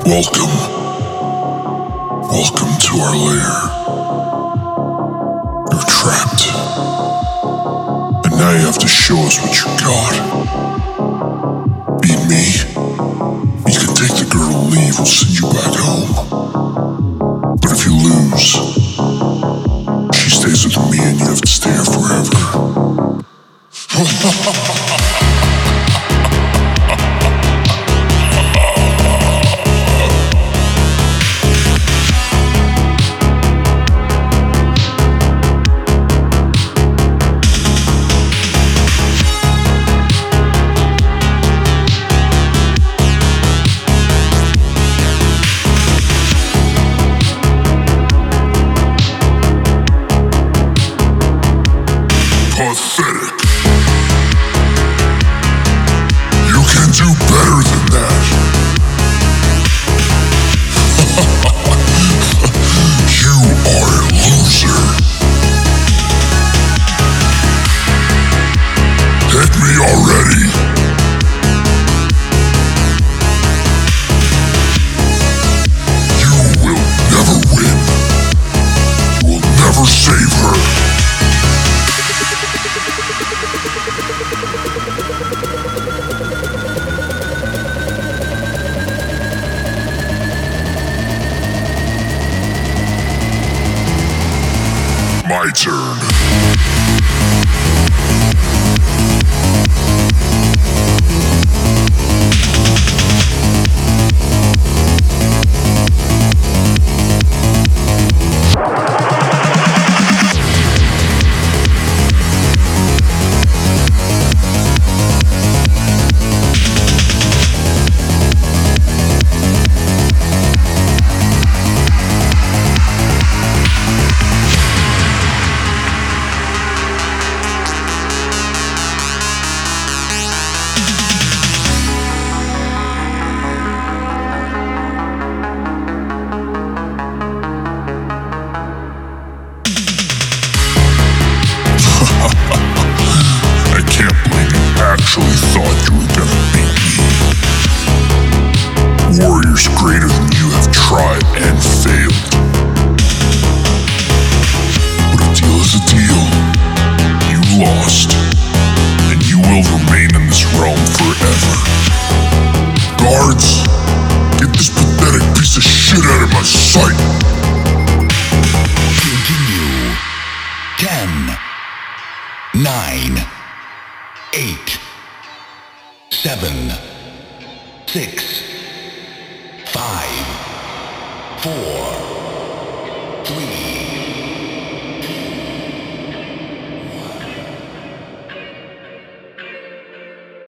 Welcome. Welcome to our lair. You're trapped. And now you have to show us what you got. Beat me. You can take the girl and leave. We'll send you back home. But if you lose, she stays with me and you have to stay here forever. Pathetic. You can do better than that. You are a loser. Hit me already. You will never win. You will never save her. My turn. Actually thought you were gonna beat me. Warriors greater than you have tried and failed. But a deal is a deal. You lost, and you will remain in this realm forever. Guards, get this pathetic piece of shit out of my sight. Continue. 10, 9, 8, 7, 6, 5, 4, 3,